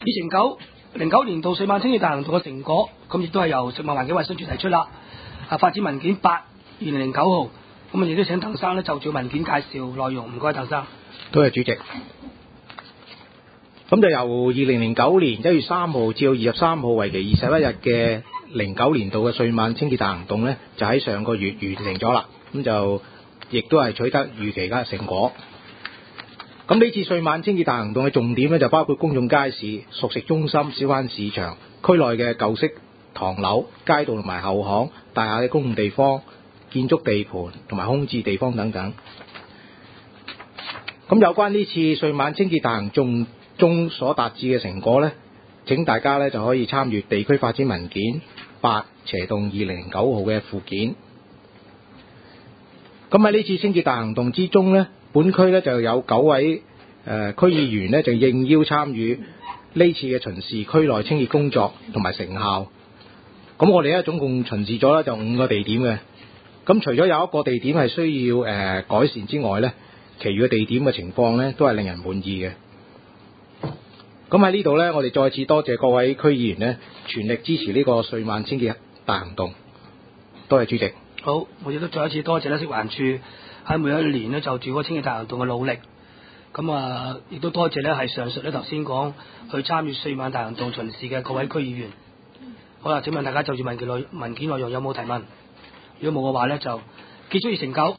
2009年度歲晚清潔大行動嘅成果，咁亦都係由食物環境衞生署提出啦。發展文件8/2009號，咁亦都請鄧生咧就住文件介紹內容，唔該鄧生。 多謝主席。咁就由2009年1月3號至到23號，為期21日嘅09年度嘅歲晚清潔大行動呢，就喺上個月完成咗啦。咁就亦都係取得預期嘅成果。咁呢次歲晚清潔大行動嘅重點呢，就包括公眾街市、熟食中心、小販市場、區內嘅舊式唐樓、街道同埋後巷、大廈嘅公共地方、建築地盤同埋空置地方等等。咁有關呢次歲晚清潔大行動中所達至嘅成果呢，請大家呢就可以參閱地區發展文件8/2009號嘅附件。咁喺呢次清潔大行動之中呢，本區呢就有9位區議員呢就應邀參與呢次嘅巡視區內清潔工作同埋成效。咁我哋呢總共巡視咗呢就5個地點嘅。咁除咗有一個地點係需要改善之外呢，其餘嘅地點嘅情況呢都係令人滿意嘅。咁喺呢度呢，我哋再次多謝各位區議員呢全力支持呢個歲晚清潔大行動。多謝主席。 好，我亦都再一次多謝咧食環署喺每一年咧就住嗰個清潔大行動嘅努力。咁亦都多謝咧係上述咧頭先講去參與歲晚大行動巡視嘅各位區議員。好啦，請問大家就住文件內容有冇提問？如果冇嘅話咧，就結束已成9。